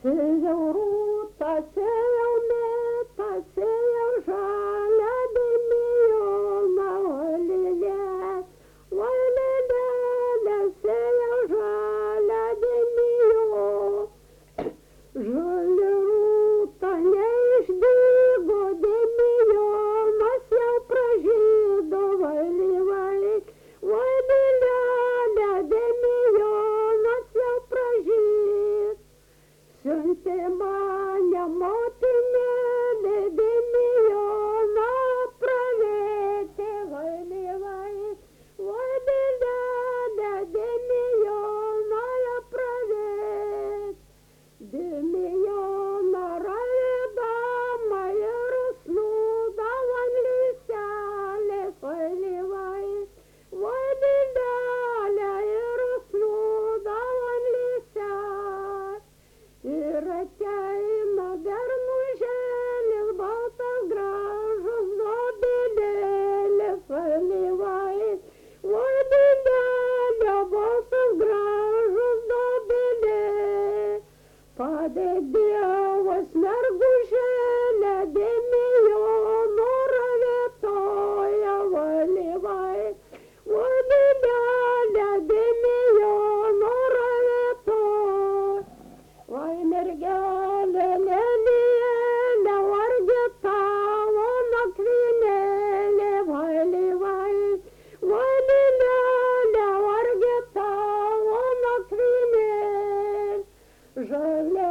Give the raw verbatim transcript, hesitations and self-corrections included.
Sėjau rūtą, sėjau mėtą, sėjau žalią dimijoną, olilė, olilė, sėjau žalią dimijoną. Žali rūta neišdygo, dimijonas jau pražydo, valyvai, olilė, dimijonas jau pražydo. Siuntė mane motinėlė, dimijoną pravėtė, valyvai, vaililėlė, dimijoną pravėtė. Dimijoną raidama ir snūdavo ant liselės, valyvai, vaililėlė ir snūdavo ant liselės. Ir ateina bernužėlis, baltas gražus dobilėlis, valyvai, vaililėlė, baltas gražus dobilėlis. Padėk Dievas mergužėlę, dimijono ravėtoja, valyvai, vaililėlė, dimijono ravėtoja. Vai mergelė, lėlėlė, vargi tavo nakvynėlė, valyvai, vaililėlė, vargi tavo nakvynėlė. Žalia